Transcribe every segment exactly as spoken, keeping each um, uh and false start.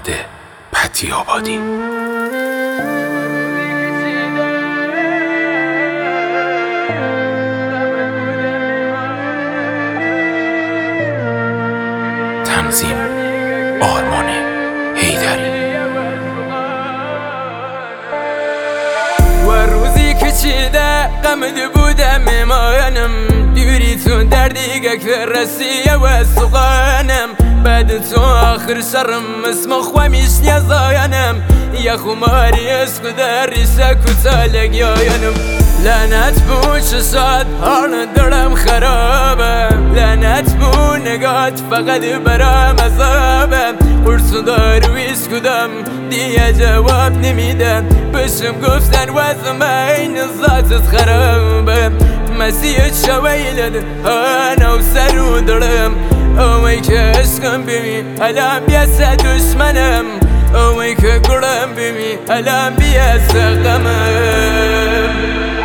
مرد پتی آبادی. تنظیم آرمان حیدری. و روزی که چیده غمد بودم میمانم، دیوری تو دردی که رسیه و سقانم، بعد تو آخر سرم اسم خوامیش نیازاینم، یا خماری اسکو در ریسه کتالک یاینم. لعنت بو چشات حال دلم خرابه، لعنت بو نگات فقط برام عذابه، قرص دارویش کدام دیگه جواب نمیدم، بشم گفتن وزم این ذاتت خرابه، مسیح شویلد انا و سر و دلم، اوی که عشقم بمی الان بیاسه دشمنم، اوی که گرم بمی الان بیاسه غمم.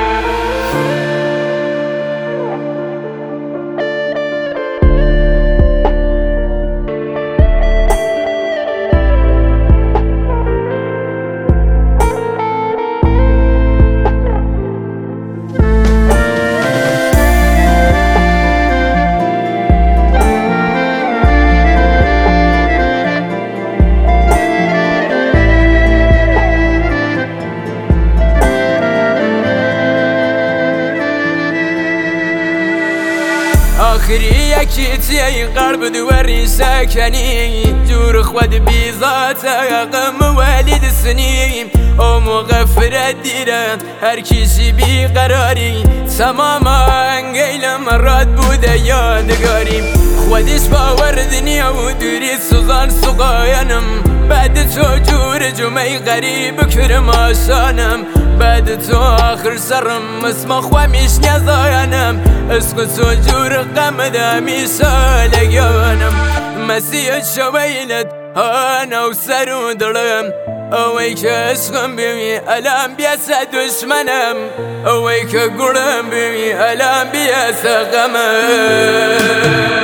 آخری یکی تیه قلب دوری سکنی، جور خود بیزات غم ولید سنی، او موقع فرد دیره هر کسی بیقراری، تماما انگیل مرات بوده یادگاری، خودش باور دنیا و دوری سوزان سقاینم، بعد تو جور جمعی غریب کرم آشانم، بعد تو آخر سرم اسم خوامیش نیازاینم، اسکو تو جور غم دمی سالگیانم، مسیح شویلت انا و سر و دلم، اوی که عشقم بمی الان بیاسه دشمنم، اوی که گرم بمی الان بیاسه غمم.